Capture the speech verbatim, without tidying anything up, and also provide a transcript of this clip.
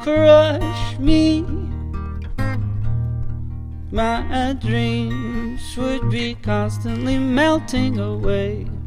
crush me, my dreams would be constantly melting away.